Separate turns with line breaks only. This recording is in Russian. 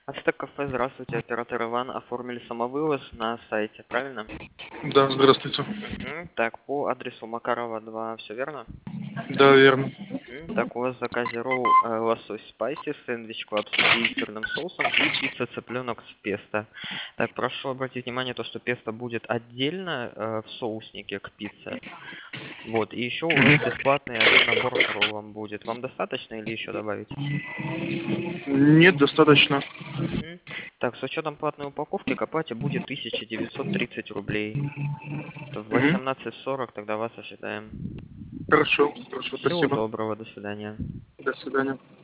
Ацтек кафе, здравствуйте, оператор Иван. Оформили самовывоз на сайте, правильно?
Да, здравствуйте.
Так, по адресу Макарова 2, все верно?
Да, верно.
Так, у вас в заказе ролл лосось спайси, сэндвич клаб с сырным соусом и пицца цыпленок с песто. Так, прошу обратить внимание, то, что песто будет отдельно в соуснике к пицце. Вот, и еще у вас бесплатный один набор к роллам будет. Вам достаточно или еще добавить?
Нет, достаточно.
Так, с учетом платной упаковки к оплате будет 1930 рублей. В
Мгм.
18:40 тогда вас ожидаем.
Хорошо, хорошо,
Всего
спасибо.
доброго, до свидания.
До свидания.